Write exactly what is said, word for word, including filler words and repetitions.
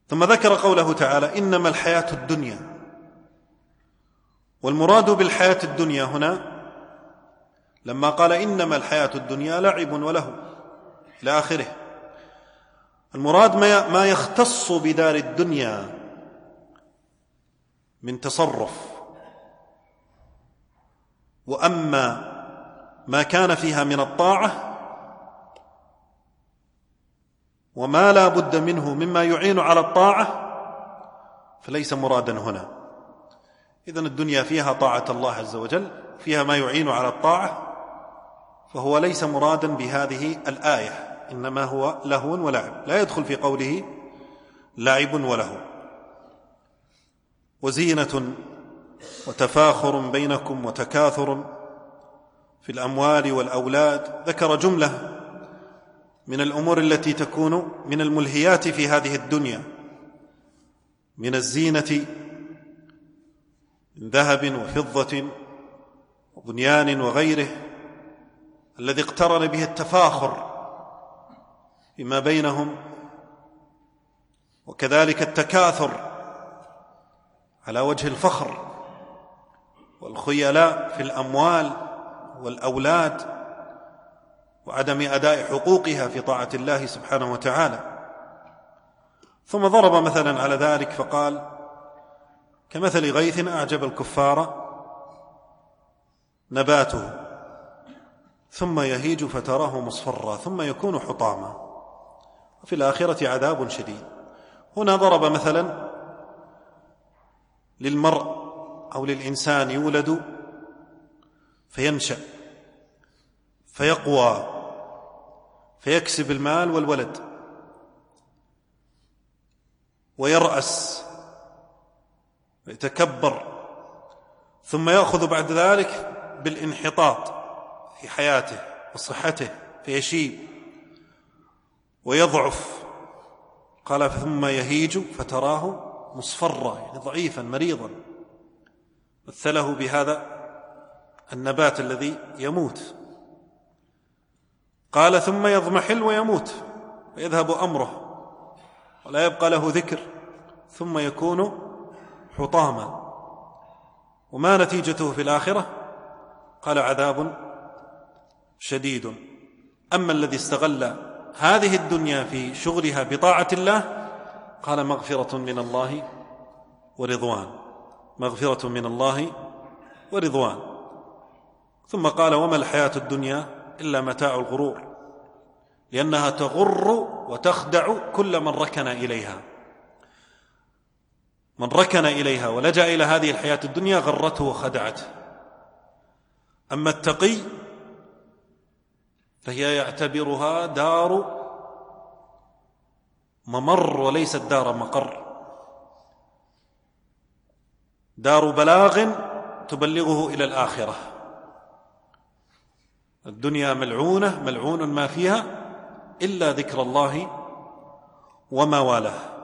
ثم ذكر قوله تعالى إنما الحياة الدنيا. والمراد بالحياة الدنيا هنا لما قال إنما الحياة الدنيا لعب وله إلى آخره، المراد ما يختص بدار الدنيا من تصرف، وأما ما كان فيها من الطاعة وما لا بد منه مما يعين على الطاعة فليس مرادا هنا. إذن الدنيا فيها طاعة الله عز وجل، فيها ما يعين على الطاعة، فهو ليس مرادا بهذه الآية، إنما هو لهو ولعب، لا يدخل في قوله لعب ولهو. وزينة وتفاخر بينكم وتكاثر في الأموال والأولاد. ذكر جملة من الأمور التي تكون من الملهيات في هذه الدنيا من الزينة من ذهب وفضة وبنيان وغيره، الذي اقترن به التفاخر فيما بينهم، وكذلك التكاثر على وجه الفخر والخيلاء في الأموال والأولاد وعدم أداء حقوقها في طاعة الله سبحانه وتعالى. ثم ضرب مثلا على ذلك فقال كمثل غيث أعجب الكفار نباته ثم يهيج فتراه مصفرا ثم يكون حطاما وفي الآخرة عذاب شديد. هنا ضرب مثلا للمرء أو للإنسان يولد فينشأ فيقوى فيكسب المال والولد ويرأس ويتكبر، ثم يأخذ بعد ذلك بالانحطاط في حياته وصحته فيشيب ويضعف. قال ثم يهيج فتراه مصفرا، يعني ضعيفا مريضا، مثله بهذا النبات الذي يموت. قال ثم يضمحل ويموت ويذهب أمره ولا يبقى له ذكر ثم يكون حطاما. وما نتيجته في الآخرة؟ قال عذاب شديد. أما الذي استغل هذه الدنيا في شغلها بطاعة الله قال مغفرة من الله ورضوان، مغفرة من الله ورضوان. ثم قال وما الحياة الدنيا إلا متاع الغرور، لأنها تغر وتخدع كل من ركن إليها. من ركن إليها ولجأ إلى هذه الحياة الدنيا غرته وخدعته. أما التقي فهي يعتبرها دار ممر وليست دار مقر، دار بلاغ تبلغه إلى الآخرة. الدنيا ملعونة ملعون ما فيها إلا ذكر الله وما والاه.